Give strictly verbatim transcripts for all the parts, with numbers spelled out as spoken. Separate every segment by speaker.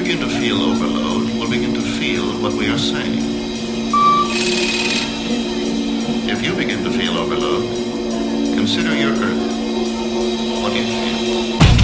Speaker 1: begin to feel overload, we'll begin to feel what we are saying. If you begin to feel overload, consider your Earth. What do you feel?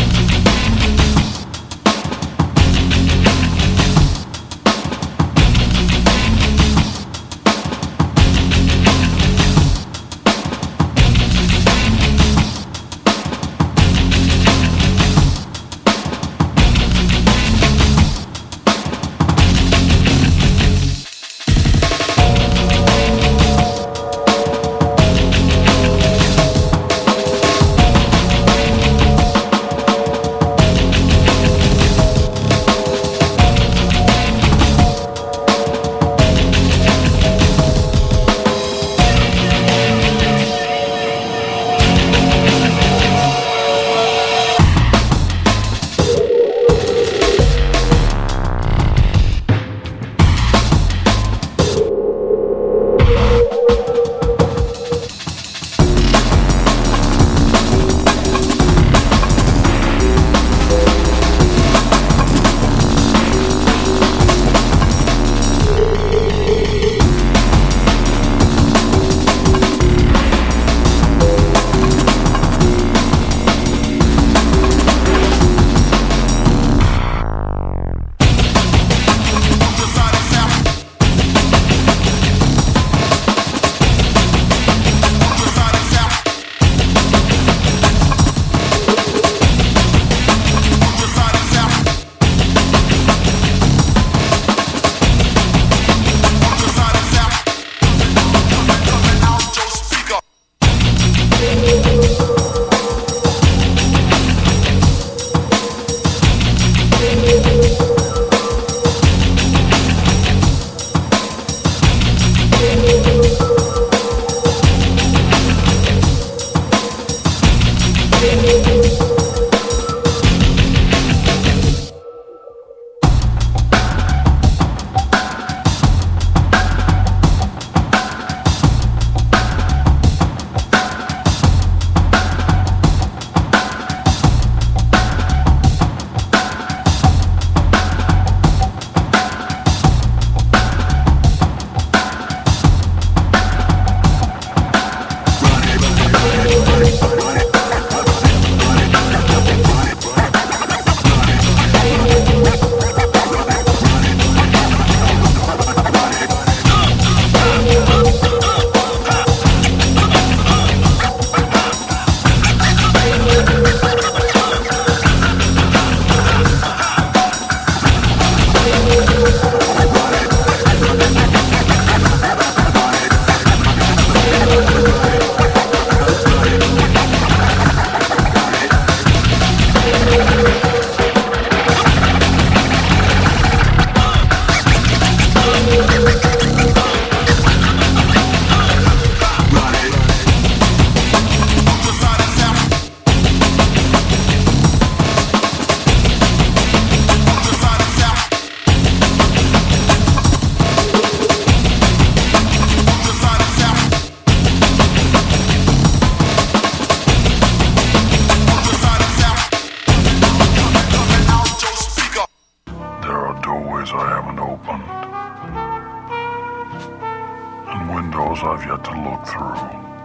Speaker 2: Windows I've yet to look through.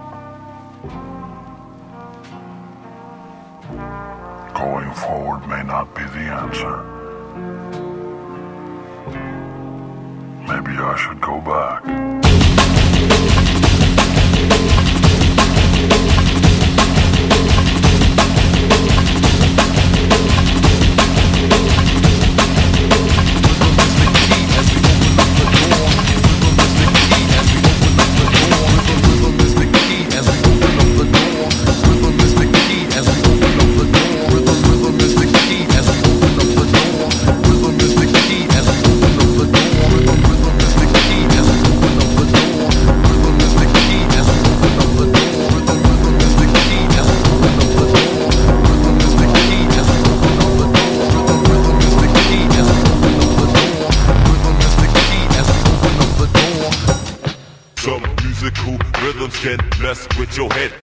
Speaker 2: Going forward may not be the answer. Maybe I should go back.
Speaker 3: Some musical rhythms can mess with your head.